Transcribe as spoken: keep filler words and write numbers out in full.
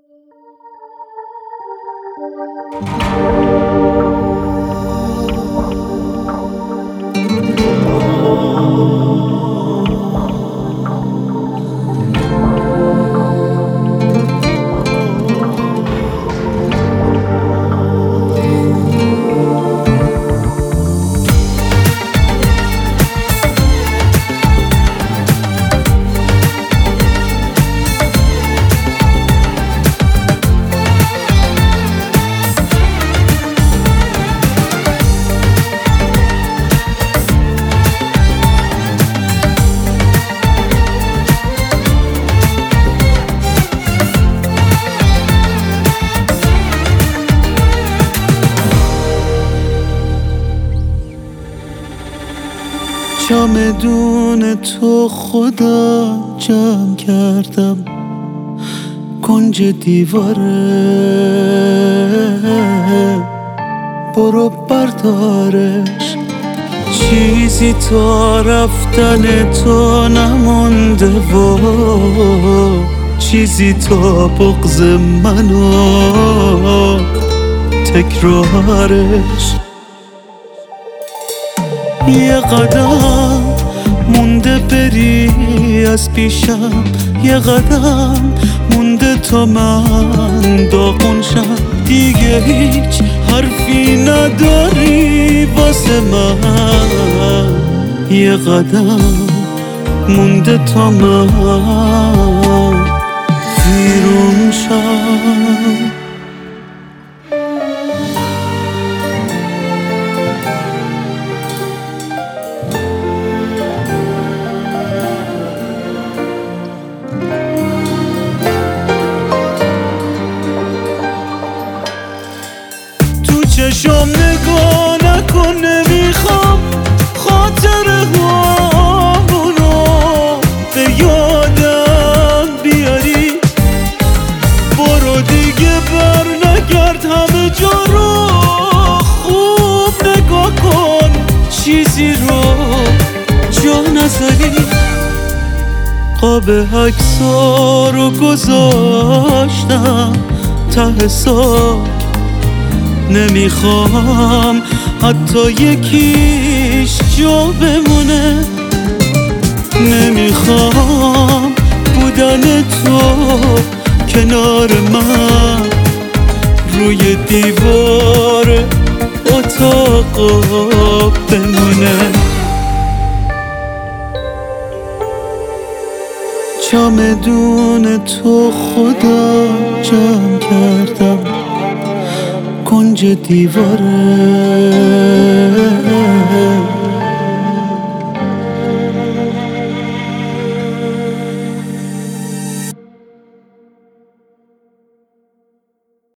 چمدون تو خدا جمع کردم کنج دیواره، برو بردارش، چیزی تا رفتن تو نمونده و چیزی تا بغض منو تکرارش. یه قدم مونده بری از پیشم، یه قدم مونده تا من داغون شم، دیگه هیچ حرفی نداری واسه من، یه قدم مونده تا من ویرون شم. چشم نگاه نکن، نمیخوام خاطره هامونو به یادم بیاری، برو دیگه بر نگرد همه جا رو خوب نگاه کن، چیزی رو جا نذاری. قاب عکس‌ها رو گذاشتم ته ساک، نمیخوام حتی یکیش جا بمونه، نمیخوام بودن تو کنار من روی دیوار اتاق بمونه. چمدون تو خدا جمع کردم کنج دیواره،